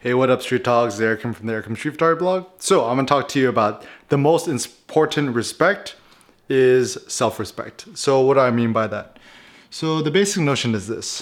Hey, what up, Street Talks? Eric from the Eric Street Photography blog. So I'm gonna talk to you about the most important respect is self-respect. So what do I mean by that? So the basic notion is this.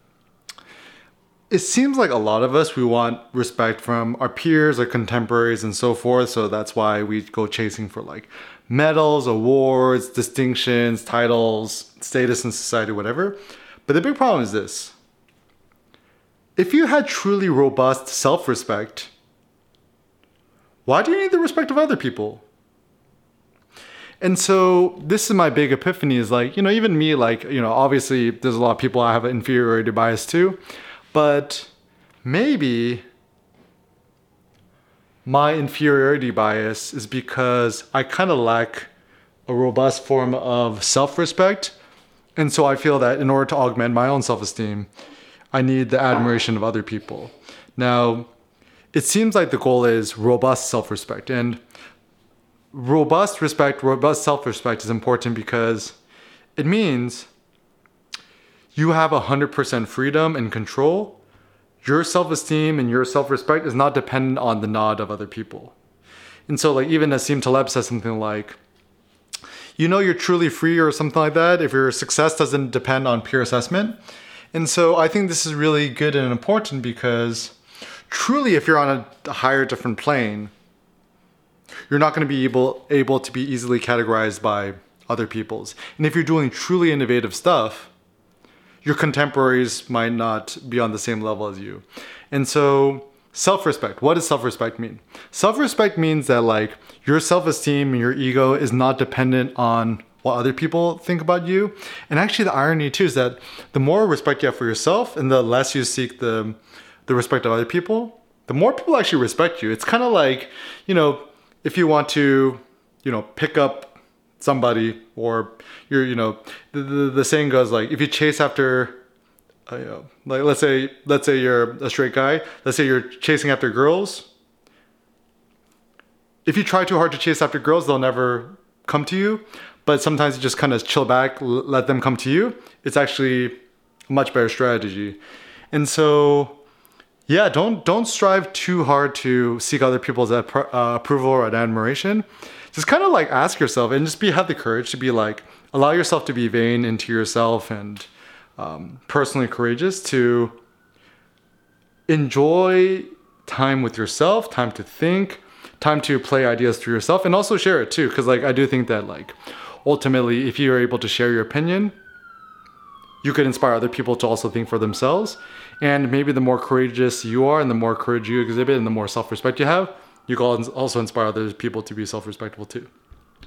It seems like a lot of us, we want respect from our peers, our contemporaries, and so forth. So that's why we go chasing for like medals, awards, distinctions, titles, status in society, whatever. But the big problem is this. If you had truly robust self-respect, why do you need the respect of other people? And so this is my big epiphany is like, even me, obviously there's a lot of people I have an inferiority bias to, but maybe my inferiority bias is because I kind of lack a robust form of self-respect. And so I feel that in order to augment my own self-esteem, I need the admiration of other people. Now, it seems like the goal is robust self-respect. And robust self-respect is important because it means you have 100% freedom and control. Your self-esteem and your self-respect is not dependent on the nod of other people. And so even Nassim Taleb says something like, you're truly free or something like that if your success doesn't depend on peer assessment. And so I think this is really good and important because truly if you're on a higher different plane, you're not going to be able to be easily categorized by other people's. And if you're doing truly innovative stuff, your contemporaries might not be on the same level as you. And so self-respect, what does self-respect mean? Self-respect means that your self-esteem and your ego is not dependent on what other people think about you. And actually the irony too is that the more respect you have for yourself and the less you seek the respect of other people, the more people actually respect you. It's kind of like, if you want to, pick up somebody or the saying goes if you chase after, let's say you're a straight guy, let's say you're chasing after girls. If you try too hard to chase after girls, they'll never come to you. But sometimes you just kind of chill back, let them come to you. It's actually a much better strategy. And so, yeah, don't strive too hard to seek other people's approval or admiration. Just kind of ask yourself and just have the courage to be allow yourself to be vain into yourself and personally courageous to enjoy time with yourself, time to think, time to play ideas through yourself, and also share it too. Because I do think that ultimately, if you're able to share your opinion, you could inspire other people to also think for themselves. And maybe the more courageous you are and the more courage you exhibit and the more self-respect you have, you can also inspire other people to be self-respectful too.